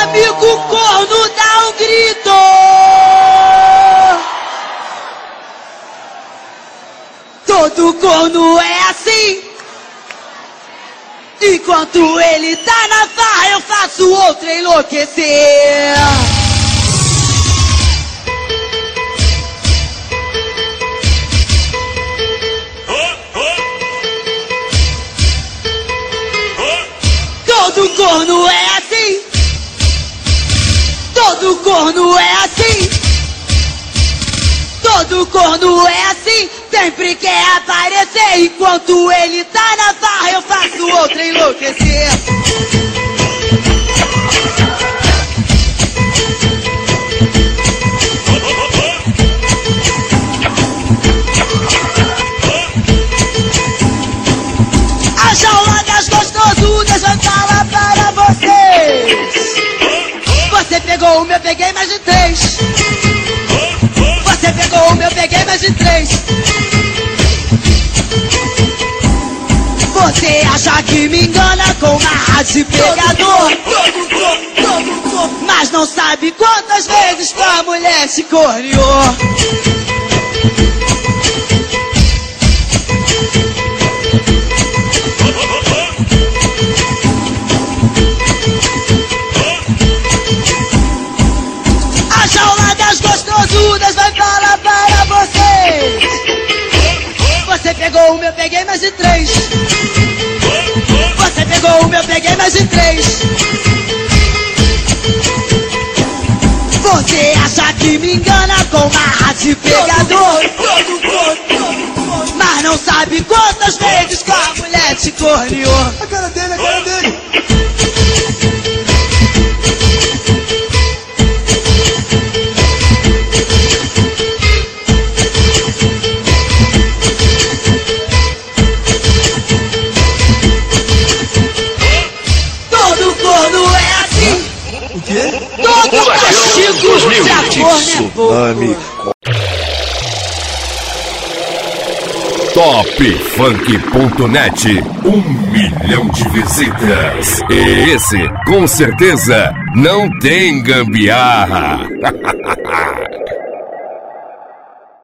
amigo corno dá um grito. Todo corno é assim. Enquanto ele tá na farra, eu faço outro enlouquecer. Todo corno é assim. Todo corno é assim. Todo corno é assim. Sempre quer aparecer. Enquanto ele tá na farra, eu faço outro enlouquecer. A jaula das gostosudas vai falar para vocês. Você pegou o meu, peguei mais de 3. Você pegou o meu, peguei mais de 3. Você acha que me engana com marra de pegador, mas não sabe quantas vezes tua mulher se corneou. A jaula das gostosudas vai falar para vocês. Você pegou o meu, peguei mais de 3. Você pegou o meu, peguei mais de 3. Você acha que me engana com marra de pegador, mas não sabe quantas vezes que a mulher te corneou. A cara dele, a cara dele. Todo castigo de amor, Amigo. Topfunk.net, 1 milhão de visitas. E esse, com certeza, não tem gambiarra.